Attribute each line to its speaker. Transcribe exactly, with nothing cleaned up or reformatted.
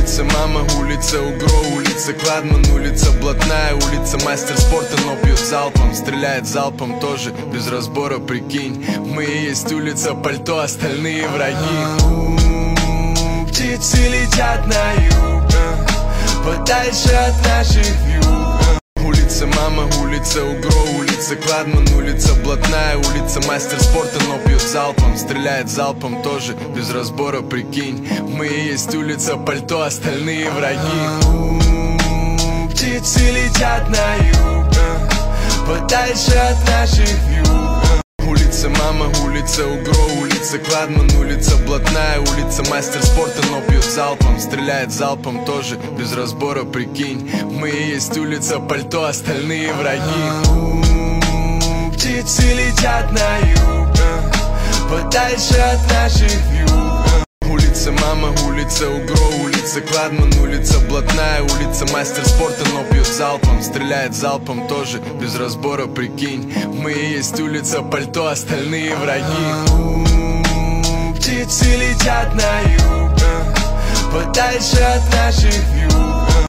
Speaker 1: Улица Мама, улица Угро, улица Кладман, улица Блатная, улица Мастер спорта, но пьет залпом, стреляет залпом тоже, без разбора, прикинь. Мы и есть улица Пальто, остальные враги. Птицы летят на юг, подальше от наших вьюг. Улица Мама, улица Угро, улица Кладман, улица Блатная, улица Мастер спорта, но пьет залпом, стреляет залпом тоже, без разбора, прикинь. Мы и есть улица Пальто, остальные враги. Птицы летят на юг, подальше от наших вьюг. Улица Мама, улица Угро, улица Кладман, улица Блатная, улица Мастер спорта, но пьет залпом, стреляет залпом тоже, без разбора, прикинь. Мы и есть улица Пальто, остальные враги. Птицы летят на юг, подальше от наших вьюг. Улица Мама, улица Угро, улица Кладман, улица Блатная, улица Мастер спорта, но пьет залпом, стреляет залпом тоже, без разбора, прикинь. Мы и есть улица Пальто, остальные враги. Птицы летят на юг, подальше от наших вьюг.